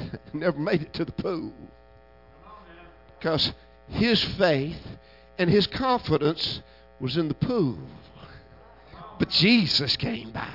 never made it to the pool. Because his faith and his confidence was in the pool. But Jesus came by.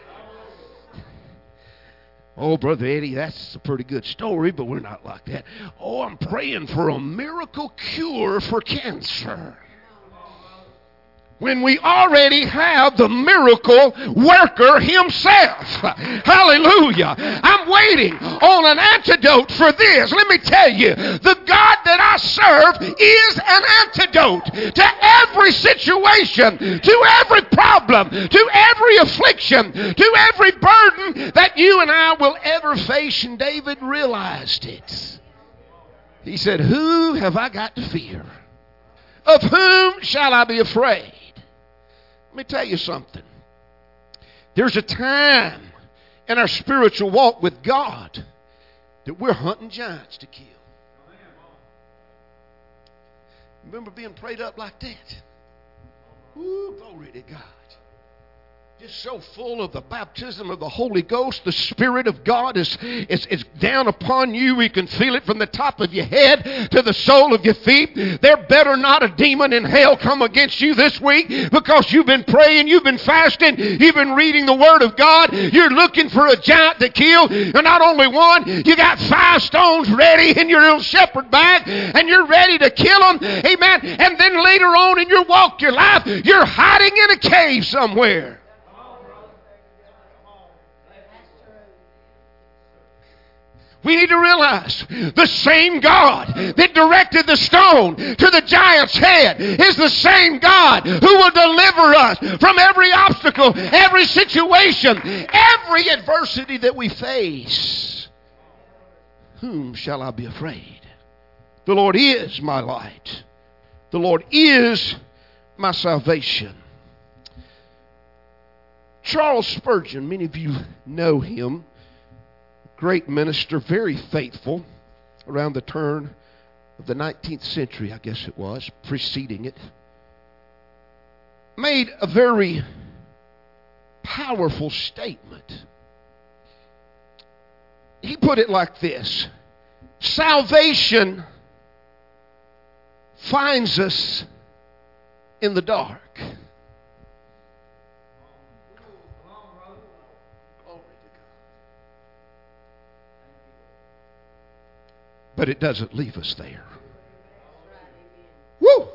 Oh, Brother Eddie, that's a pretty good story, but we're not like that. Oh, I'm praying for a miracle cure for cancer. When we already have the miracle worker himself. Hallelujah. I'm waiting on an antidote for this. Let me tell you, the God that I serve is an antidote to every situation, to every problem, to every affliction, to every burden that you and I will ever face. And David realized it. He said, who have I got to fear? Of whom shall I be afraid? Let me tell you something. There's a time in our spiritual walk with God that we're hunting giants to kill. Remember being prayed up like that? Ooh, glory to God. Just so full of the baptism of the Holy Ghost. The Spirit of God is down upon you. You can feel it from the top of your head to the sole of your feet. There better not a demon in hell come against you this week, because you've been praying, you've been fasting, you've been reading the Word of God. You're looking for a giant to kill. And not only one, you got 5 stones ready in your little shepherd bag, and you're ready to kill them. Amen. And then later on in your walk, your life, you're hiding in a cave somewhere. We need to realize the same God that directed the stone to the giant's head is the same God who will deliver us from every obstacle, every situation, every adversity that we face. Whom shall I be afraid? The Lord is my light. The Lord is my salvation. Charles Spurgeon, many of you know him. Great minister, very faithful, around the turn of the 19th century, I guess it was, preceding it, made a very powerful statement. He put it like this: salvation finds us in the dark. But it doesn't leave us there. Woo!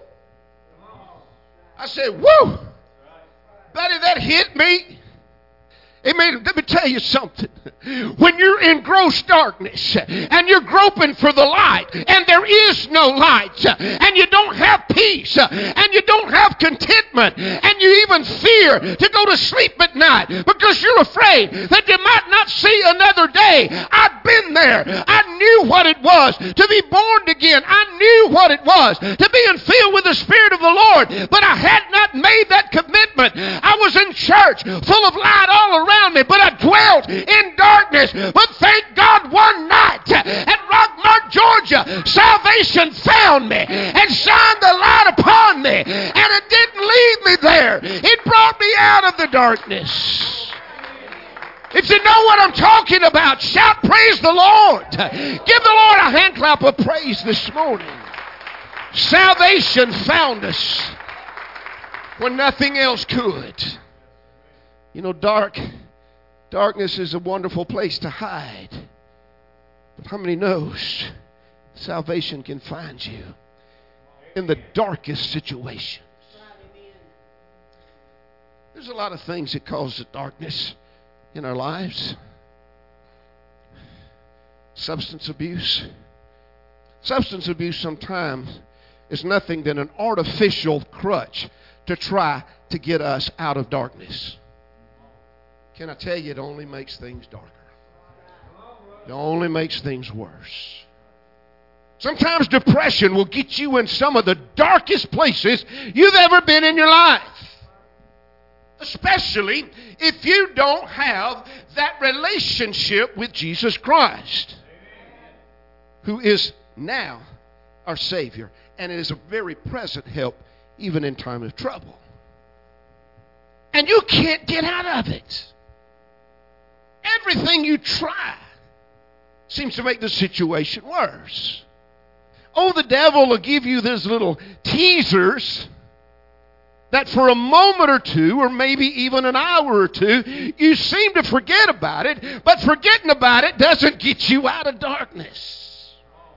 I said, woo! Buddy, that hit me. Amen. Let me tell you something. When you're in gross darkness and you're groping for the light and there is no light and you don't have peace and you don't have contentment and you even fear to go to sleep at night because you're afraid that you might not see another day. I've been there. I knew what it was to be born again. I knew what it was to be filled with the Spirit of the Lord, but I had not made that commitment. I was in church full of light all around me, but I dwelt in darkness. But thank God, one night at Rockmart, Georgia, salvation found me and shined the light upon me, and it didn't leave me there. It brought me out of the darkness. If you know what I'm talking about, shout praise the Lord. Give the Lord a hand clap of praise this morning. Salvation found us when nothing else could. You know, darkness is a wonderful place to hide. But how many knows salvation can find you in the darkest situations? There's a lot of things that cause the darkness in our lives. Substance abuse. Substance abuse sometimes is nothing but an artificial crutch to try to get us out of darkness. Can I tell you, it only makes things darker. It only makes things worse. Sometimes depression will get you in some of the darkest places you've ever been in your life. Especially if you don't have that relationship with Jesus Christ, who is now our Savior and is a very present help even in time of trouble. And you can't get out of it. Everything you try seems to make the situation worse. Oh, the devil will give you these little teasers that for a moment or two, or maybe even an hour or two, you seem to forget about it, but forgetting about it doesn't get you out of darkness.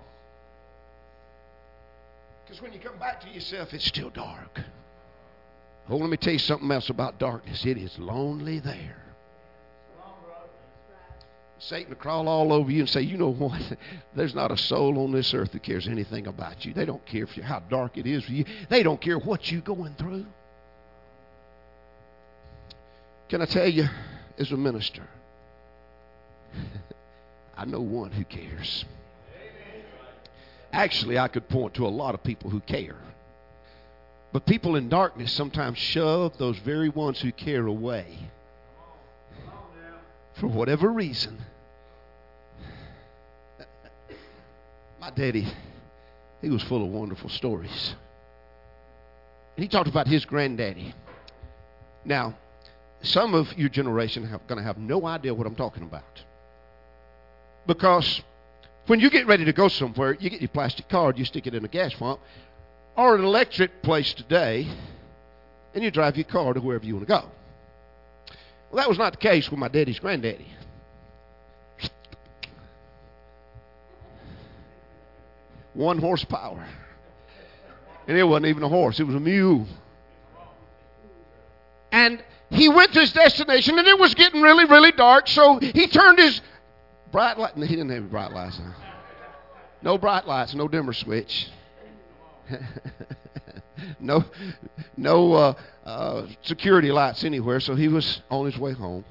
Because when you come back to yourself, it's still dark. Oh, let me tell you something else about darkness. It is lonely there. Satan will crawl all over you and say, you know what? There's not a soul on this earth that cares anything about you. They don't care how dark it is for you. They don't care what you're going through. Can I tell you, as a minister, I know one who cares. Actually, I could point to a lot of people who care. But people in darkness sometimes shove those very ones who care away. For whatever reason. My daddy, he was full of wonderful stories. And he talked about his granddaddy. Now, some of your generation are going to have no idea what I'm talking about. Because when you get ready to go somewhere, you get your plastic card, you stick it in a gas pump, or an electric place today, and you drive your car to wherever you want to go. Well, that was not the case with my daddy's granddaddy. 1 horsepower. And it wasn't even a horse, it was a mule. And he went to his destination, and it was getting really, really dark, so he turned his bright light. He didn't have bright lights. No bright lights, no dimmer switch. no security lights anywhere, so he was on his way home.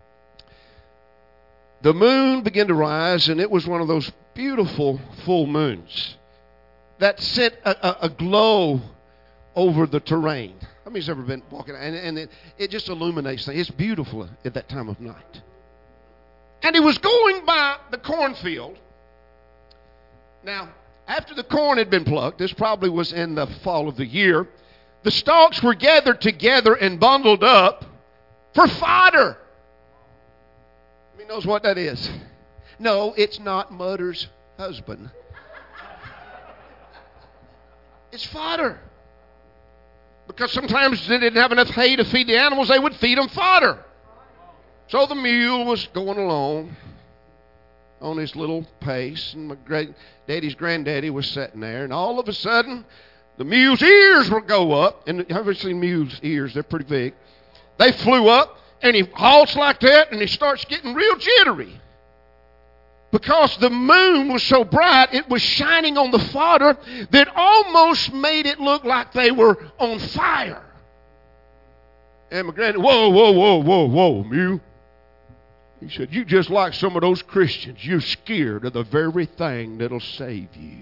The moon began to rise, and it was one of those beautiful full moons that sent a glow over the terrain. How many's ever been walking? And it just illuminates things. It's beautiful at that time of night. And he was going by the cornfield. Now, after the corn had been plucked, this probably was in the fall of the year, the stalks were gathered together and bundled up for fodder. He knows what that is. No, it's not Mudder's husband. It's fodder. Because sometimes they didn't have enough hay to feed the animals, they would feed them fodder. So the mule was going along on his little pace, and my daddy's granddaddy was sitting there, and all of a sudden, the mule's ears would go up, and obviously mule's ears, they're pretty big. They flew up, and he halts like that, and he starts getting real jittery. Because the moon was so bright, it was shining on the fodder that almost made it look like they were on fire. And my granddad, whoa, mule. He said, you just like some of those Christians. You're scared of the very thing that'll save you.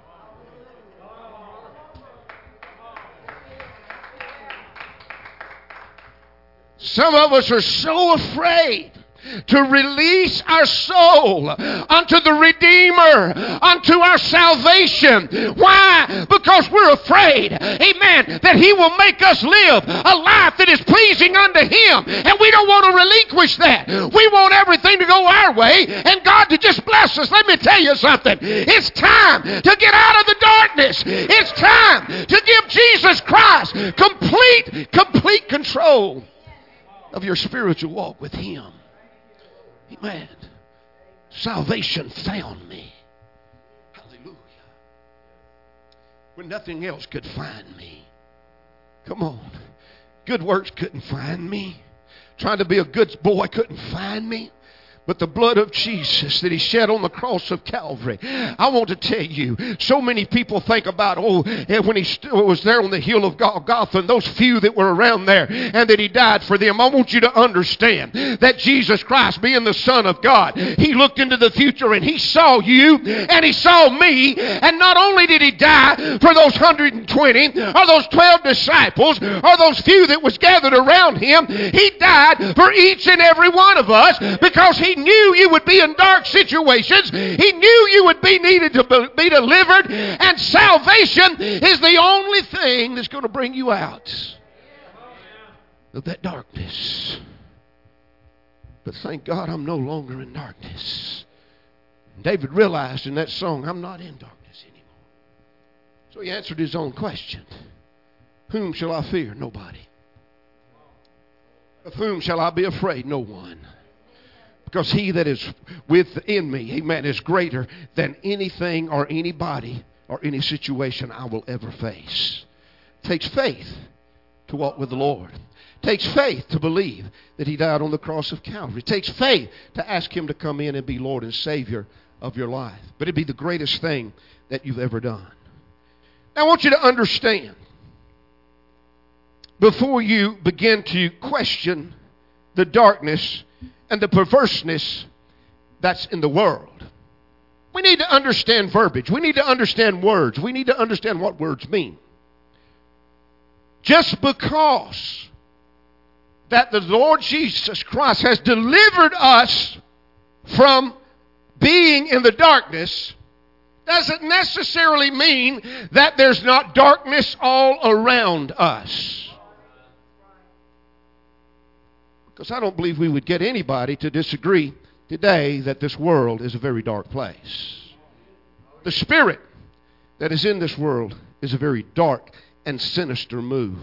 Some of us are so afraid to release our soul unto the Redeemer, unto our salvation. Why? Because we're afraid, amen, that He will make us live a life that is pleasing unto Him. And we don't want to relinquish that. We want everything to go our way and God to just bless us. Let me tell you something. It's time to get out of the darkness. It's time to give Jesus Christ complete control of your spiritual walk with Him. Amen. Salvation found me. Hallelujah. When nothing else could find me. Come on. Good works couldn't find me. Trying to be a good boy couldn't find me. But the blood of Jesus that He shed on the cross of Calvary. I want to tell you, so many people think about, when He was there on the hill of Golgotha, and those few that were around there, and that He died for them. I want you to understand that Jesus Christ, being the Son of God, He looked into the future and He saw you and He saw me. And not only did He die for those 120 or those 12 disciples or those few that was gathered around Him, He died for each and every one of us because He knew you would be in dark situations. He knew you would be needed to be delivered. And salvation is the only thing that's going to bring you out of that darkness. But thank God I'm no longer in darkness. David realized in that song, I'm not in darkness anymore. So he answered his own question. Whom shall I fear? Nobody. Of whom shall I be afraid? No one. Because he that is within me, amen, is greater than anything or anybody or any situation I will ever face. It takes faith to walk with the Lord. It takes faith to believe that he died on the cross of Calvary. It takes faith to ask him to come in and be Lord and Savior of your life. But it'd be the greatest thing that you've ever done. Now I want you to understand, before you begin to question the darkness and the perverseness that's in the world, we need to understand verbiage. We need to understand words. We need to understand what words mean. Just because that the Lord Jesus Christ has delivered us from being in the darkness doesn't necessarily mean that there's not darkness all around us. Because I don't believe we would get anybody to disagree today that this world is a very dark place. The spirit that is in this world is a very dark and sinister move.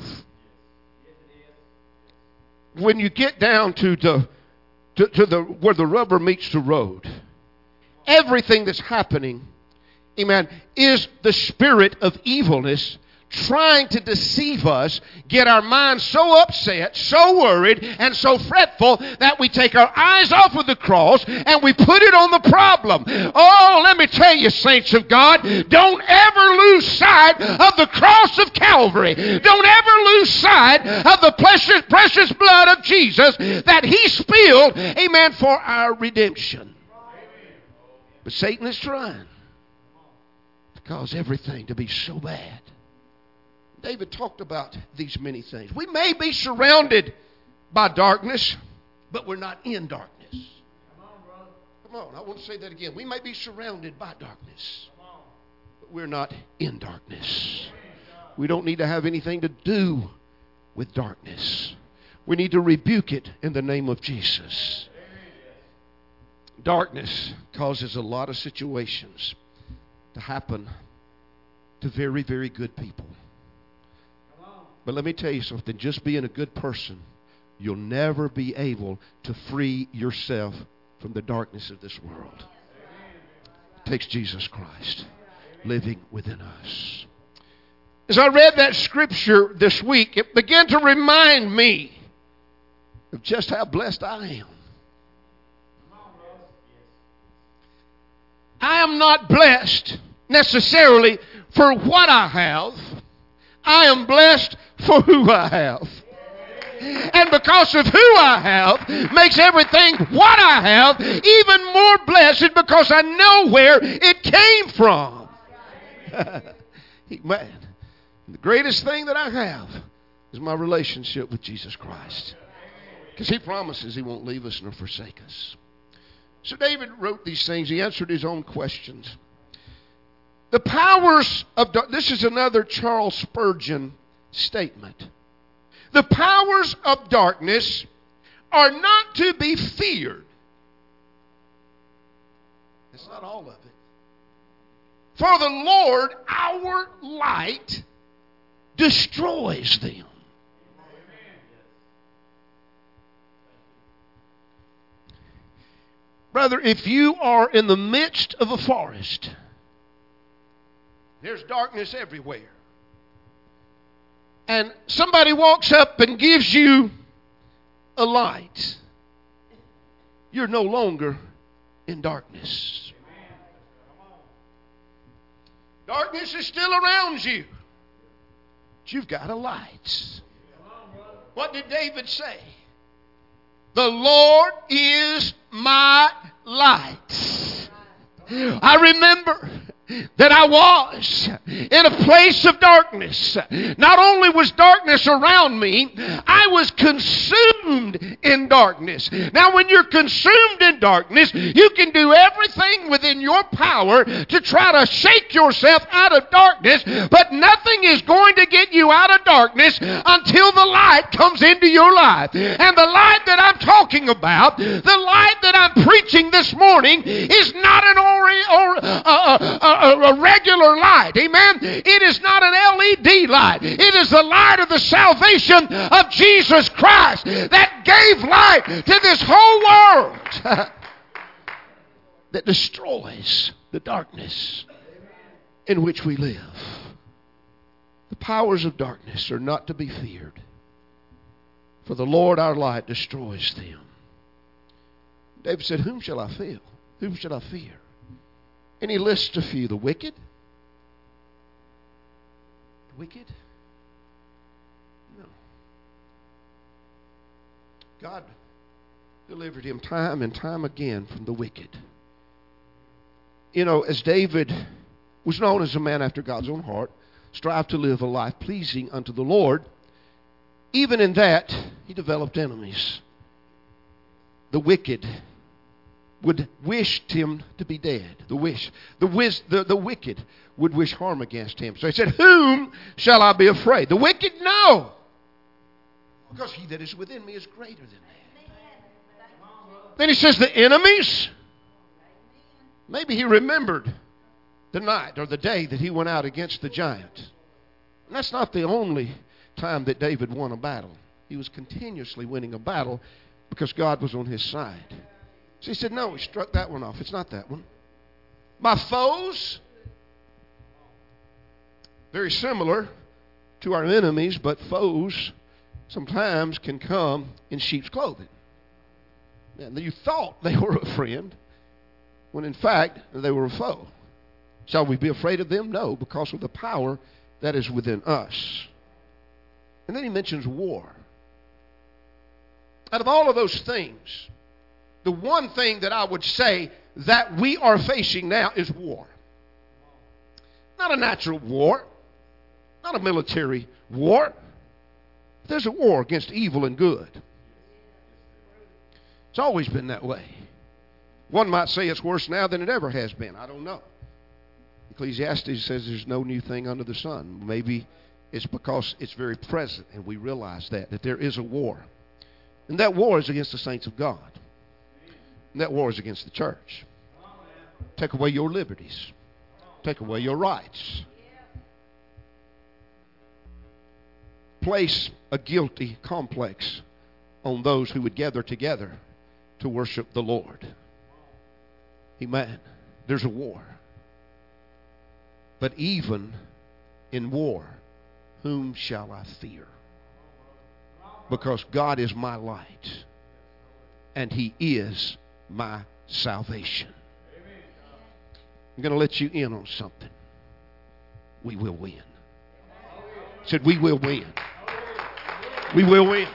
When you get down to where the rubber meets the road, everything that's happening, amen, is the spirit of evilness trying to deceive us, get our minds so upset, so worried, and so fretful that we take our eyes off of the cross and we put it on the problem. Oh, let me tell you, saints of God, don't ever lose sight of the cross of Calvary. Don't ever lose sight of the precious blood of Jesus that he spilled, amen, for our redemption. But Satan is trying to cause everything to be so bad. David talked about these many things. We may be surrounded by darkness, but we're not in darkness. Come on, I want to say that again. We may be surrounded by darkness, but we're not in darkness. We don't need to have anything to do with darkness. We need to rebuke it in the name of Jesus. Darkness causes a lot of situations to happen to very, very good people. But let me tell you something. Just being a good person, you'll never be able to free yourself from the darkness of this world. It takes Jesus Christ living within us. As I read that scripture this week, it began to remind me of just how blessed I am. I am not blessed necessarily for what I have. I am blessed for who I have. And because of who I have, makes everything what I have even more blessed because I know where it came from. Man, the greatest thing that I have is my relationship with Jesus Christ. Because he promises he won't leave us nor forsake us. So David wrote these things. He answered his own questions. The powers of darkness. This is another Charles Spurgeon statement. The powers of darkness are not to be feared. That's not all of it. For the Lord, our light, destroys them. Brother, if you are in the midst of a forest, there's darkness everywhere. And somebody walks up and gives you a light. You're no longer in darkness. Darkness is still around you. But you've got a light. What did David say? The Lord is my light. I remember that I was in a place of darkness. Not only was darkness around me, I was consumed in darkness. Now, when you're consumed in darkness, you can do everything within your power to try to shake yourself out of darkness, but nothing is going to get you out of darkness until the light comes into your life. And the light that I'm talking about, the light that I'm preaching this morning, is not an a regular light. Amen. It is not an LED light. It is the light of the salvation of Jesus Christ that gave light to this whole world that destroys the darkness in which we live. The powers of darkness are not to be feared, for the Lord our light destroys them. David said, whom shall I fear? Whom shall I fear? And he lists a few. The wicked. The wicked? No. God delivered him time and time again from the wicked. You know, as David was known as a man after God's own heart, strived to live a life pleasing unto the Lord, even in that, he developed enemies. The wicked would wish him to be dead. The wicked would wish harm against him. So he said, whom shall I be afraid? The wicked? No. Because he that is within me is greater than that. Then he says, the enemies? Maybe he remembered the night or the day that he went out against the giant. And that's not the only time that David won a battle. He was continuously winning a battle because God was on his side. So he said, no, he struck that one off. It's not that one. My foes, very similar to our enemies, but foes sometimes can come in sheep's clothing. And you thought they were a friend, when in fact they were a foe. Shall we be afraid of them? No, because of the power that is within us. And then he mentions war. Out of all of those things, the one thing that I would say that we are facing now is war. Not a natural war, not a military war. There's a war against evil and good. It's always been that way. One might say it's worse now than it ever has been. I don't know. Ecclesiastes says there's no new thing under the sun. Maybe it's because it's very present and we realize that there is a war. And that war is against the saints of God. And that war is against the church. Take away your liberties. Take away your rights. Place a guilty complex on those who would gather together to worship the Lord. Amen. There's a war. But even in war, whom shall I fear? Because God is my light, and He is my salvation. I'm going to let you in on something. We will win. I said we will win. We will win.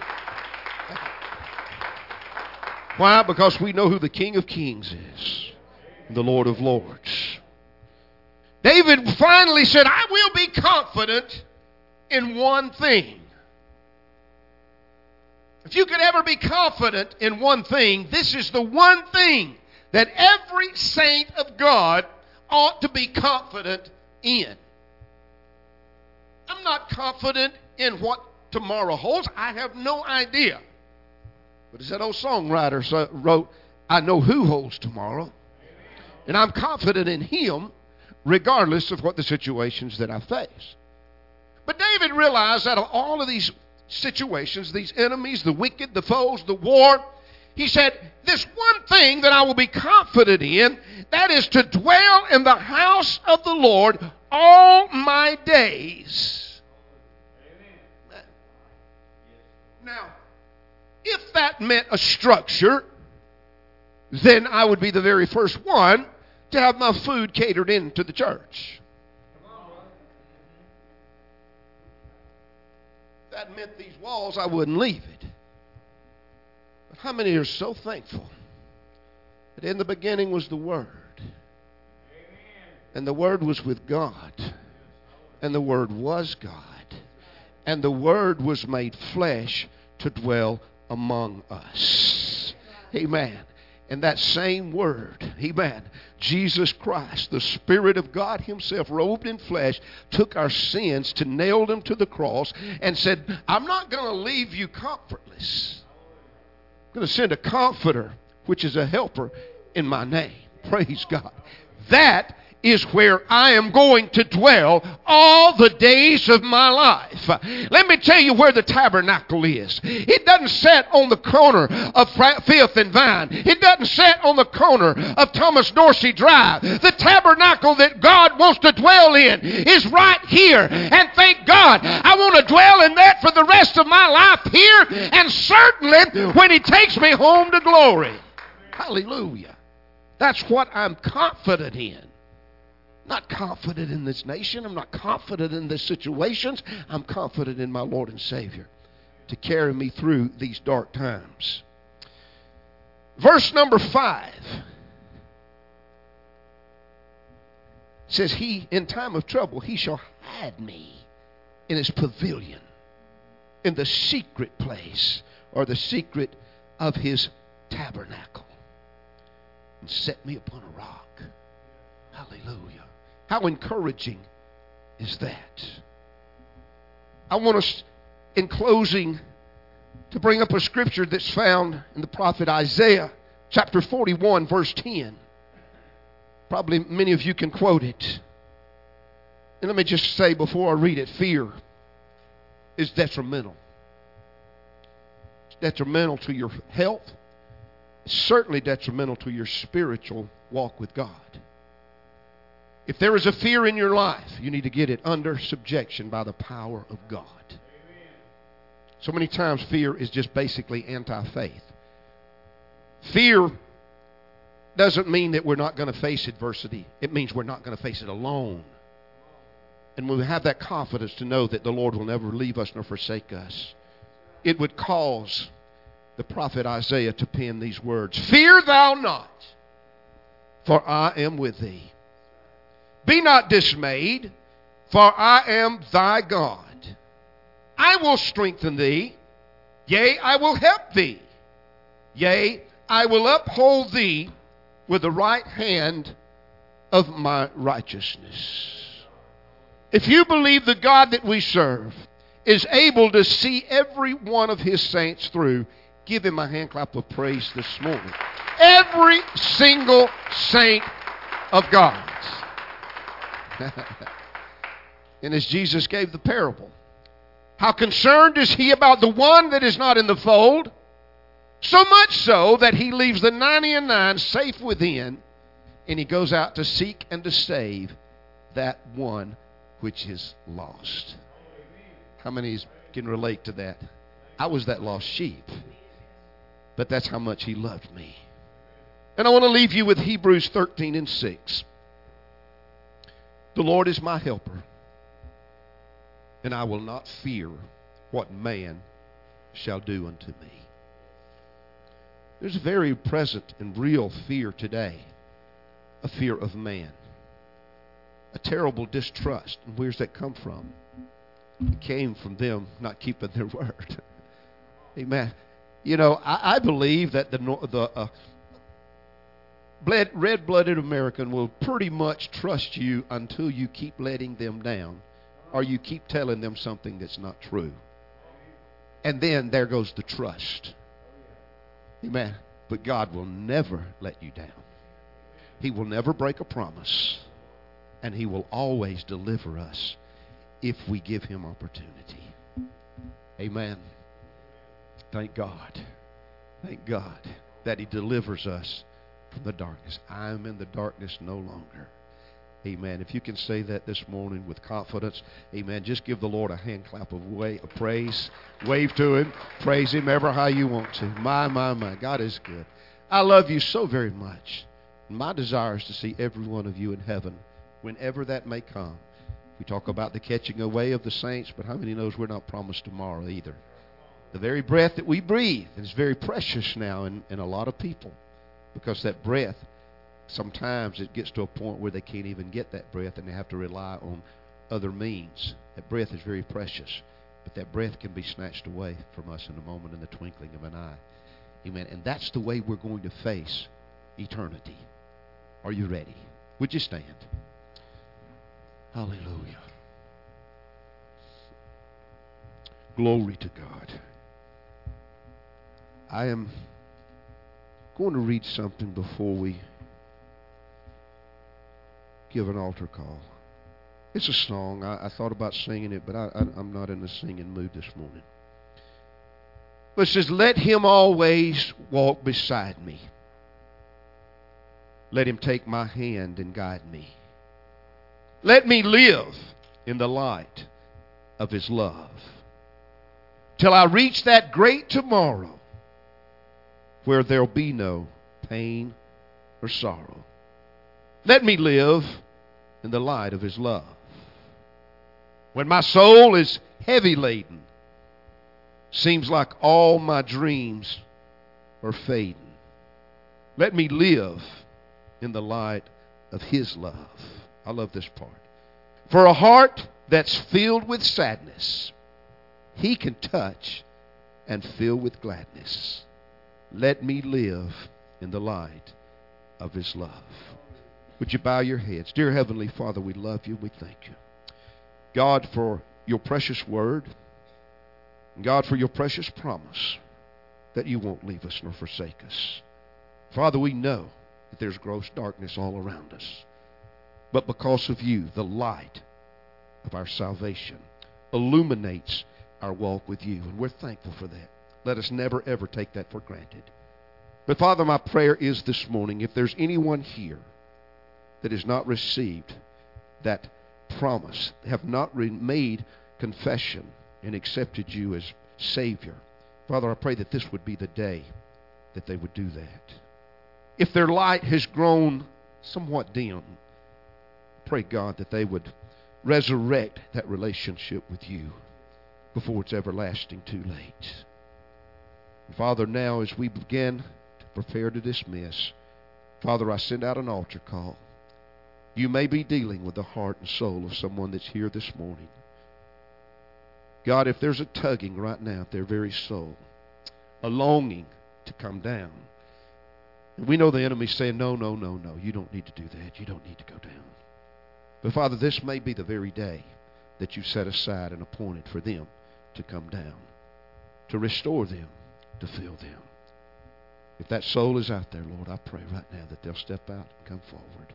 Why? Because we know who the King of Kings is, the Lord of Lords. David finally said, I will be confident in one thing. If you could ever be confident in one thing, this is the one thing that every saint of God ought to be confident in. I'm not confident in what tomorrow holds. I have no idea. But as that old songwriter wrote, I know who holds tomorrow. And I'm confident in Him regardless of what the situations that I face. But David realized that of all of these situations, these enemies, the wicked, the foes, the war, he said, this one thing that I will be confident in, that is to dwell in the house of the Lord all my days. Amen. Now, if that meant a structure, then I would be the very first one to have my food catered into the church. If that meant these walls, I wouldn't leave it. But how many are so thankful that in the beginning was the Word? And the Word was with God. And the Word was God. And the Word was made flesh to dwell among us. Amen. And that same Word, amen, Jesus Christ, the Spirit of God Himself, robed in flesh, took our sins to nail them to the cross and said, I'm not going to leave you comfortless. I'm going to send a comforter, which is a helper in my name. Praise God. That is where I am going to dwell all the days of my life. Let me tell you where the tabernacle is. It doesn't sit on the corner of 5th and Vine. It doesn't sit on the corner of Thomas Dorsey Drive. The tabernacle that God wants to dwell in is right here. And thank God, I want to dwell in that for the rest of my life here, and certainly when He takes me home to glory. Hallelujah. That's what I'm confident in. Not confident in this nation. I'm not confident in the situations. I'm confident in my Lord and Savior to carry me through these dark times. Verse number 5 says, He, in time of trouble, He shall hide me in His pavilion, in the secret place, or the secret of His tabernacle, and set me upon a rock. Hallelujah. How encouraging is that? I want us, in closing, to bring up a scripture that's found in the prophet Isaiah, chapter 41, verse 10. Probably many of you can quote it. And let me just say before I read it, fear is detrimental. It's detrimental to your health. It's certainly detrimental to your spiritual walk with God. If there is a fear in your life, you need to get it under subjection by the power of God. So many times fear is just basically anti-faith. Fear doesn't mean that we're not going to face adversity. It means we're not going to face it alone. And when we have that confidence to know that the Lord will never leave us nor forsake us, it would cause the prophet Isaiah to pen these words. Fear thou not, for I am with thee. Be not dismayed, for I am thy God. I will strengthen thee. Yea, I will help thee. Yea, I will uphold thee with the right hand of my righteousness. If you believe the God that we serve is able to see every one of His saints through, give Him a hand clap of praise this morning. Every single saint of God. And as Jesus gave the parable, how concerned is He about the one that is not in the fold? So much so that He leaves the 99 safe within, and He goes out to seek and to save that one which is lost. How many can relate to that? I was that lost sheep. But that's how much He loved me. And I want to leave you with Hebrews 13 and 6. The Lord is my helper, and I will not fear what man shall do unto me. There's a very present and real fear today, a fear of man, a terrible distrust. And where's that come from? It came from them not keeping their word. Amen. You know, I believe that the red-blooded American will pretty much trust you until you keep letting them down, or you keep telling them something that's not true. And then there goes the trust. Amen. But God will never let you down. He will never break a promise. And He will always deliver us if we give Him opportunity. Amen. Thank God. Thank God that He delivers us from the darkness. I am in the darkness no longer. Amen. If you can say that this morning with confidence, amen, just give the Lord a hand clap of praise. Wave to Him. Praise Him ever how you want to. My. God is good. I love you so very much. My desire is to see every one of you in heaven whenever that may come. We talk about the catching away of the saints, but how many knows we're not promised tomorrow either? The very breath that we breathe is very precious now in a lot of people, because that breath, sometimes it gets to a point where they can't even get that breath and they have to rely on other means. That breath is very precious, but that breath can be snatched away from us in a moment, in the twinkling of an eye. Amen. And that's the way we're going to face eternity. Are you ready? Would you stand? Hallelujah. Glory to God. I am going to read something before we give an altar call. It's a song. I thought about singing it, but I'm not in the singing mood this morning. But it says, let him always walk beside me. Let him take my hand and guide me. Let me live in the light of his love till I reach that great tomorrow where there'll be no pain or sorrow. Let me live in the light of his love. When my soul is heavy laden, seems like all my dreams are fading, let me live in the light of his love. I love this part. For a heart that's filled with sadness, he can touch and fill with gladness. Let me live in the light of his love. Would you bow your heads? Dear Heavenly Father, we love you. We thank you, God, for your precious word. And God, for your precious promise that you won't leave us nor forsake us. Father, we know that there's gross darkness all around us. But because of you, the light of our salvation illuminates our walk with you. And we're thankful for that. Let us never, ever take that for granted. But Father, my prayer is this morning, if there's anyone here that has not received that promise, have not made confession and accepted you as Savior, Father, I pray that this would be the day that they would do that. If their light has grown somewhat dim, pray, God, that they would resurrect that relationship with you before it's everlasting too late. And Father, now as we begin to prepare to dismiss, Father, I send out an altar call. You may be dealing with the heart and soul of someone that's here this morning. God, if there's a tugging right now at their very soul, a longing to come down, and we know the enemy's saying, no, no, no, no, you don't need to do that. You don't need to go down. But Father, this may be the very day that you set aside and appointed for them to come down, to restore them, to fill them. If that soul is out there, Lord, I pray right now that they'll step out and come forward.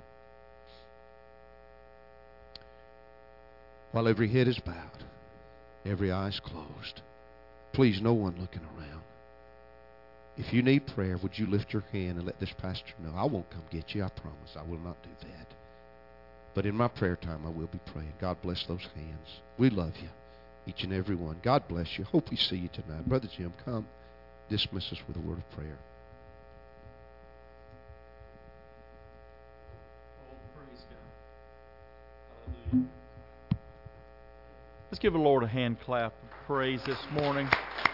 While every head is bowed, every eye is closed, please, no one looking around. If you need prayer, would you lift your hand and let this pastor know? I won't come get you, I promise. I will not do that. But in my prayer time, I will be praying. God bless those hands. We love you, each and every one. God bless you. Hope we see you tonight. Brother Jim, come dismiss us with a word of prayer. Oh, praise God. Hallelujah. Let's give the Lord a hand clap of praise this morning.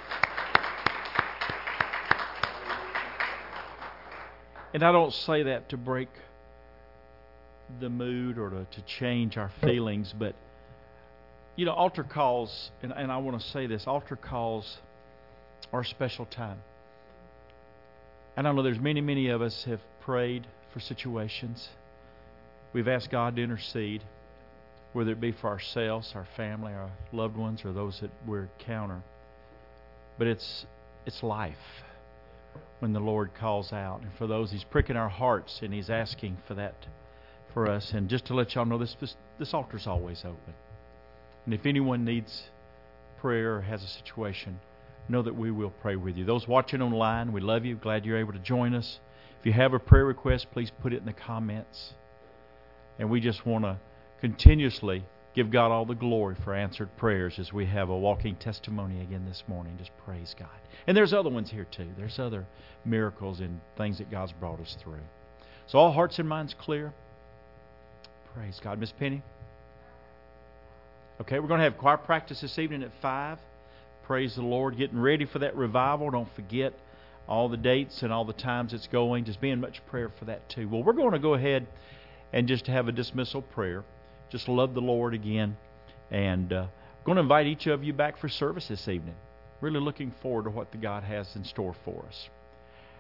And I don't say that to break the mood or to change our feelings, but you know, altar calls, and I want to say this, altar calls are a special time. And I know there's many of us have prayed for situations. We've asked God to intercede, whether it be for ourselves, our family, our loved ones, or those that we encounter. But it's life when the Lord calls out. And for those, He's pricking our hearts and He's asking for that for us. And just to let y'all know, this altar's always open. And if anyone needs prayer or has a situation, know that we will pray with you. Those watching online, we love you. Glad you're able to join us. If you have a prayer request, please put it in the comments. And we just want to continuously give God all the glory for answered prayers as we have a walking testimony again this morning. Just praise God. And there's other ones here too. There's other miracles and things that God's brought us through. So all hearts and minds clear. Praise God. Miss Penny? Okay, we're going to have choir practice this evening at 5. Praise the Lord. Getting ready for that revival. Don't forget all the dates and all the times it's going. Just be in much prayer for that too. Well, we're going to go ahead and just have a dismissal prayer. Just love the Lord again. And going to invite each of you back for service this evening. Really looking forward to what the God has in store for us.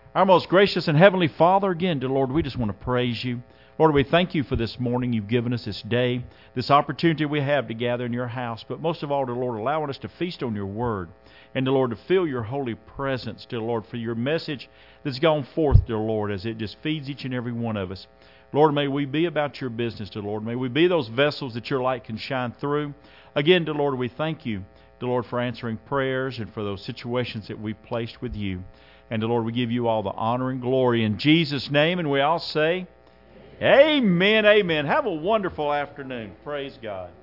Our most gracious and heavenly Father, again, dear Lord, we just want to praise you. Lord, we thank you for this morning you've given us, this day, this opportunity we have to gather in your house. But most of all, dear Lord, allowing us to feast on your word. And, dear Lord, to feel your holy presence, dear Lord, for your message that's gone forth, dear Lord, as it just feeds each and every one of us. Lord, may we be about your business, dear Lord. May we be those vessels that your light can shine through. Again, dear Lord, we thank you, dear Lord, for answering prayers and for those situations that we've placed with you. And, Lord, we give you all the honor and glory in Jesus' name. And we all say, Amen, amen. Have a wonderful afternoon. Praise God.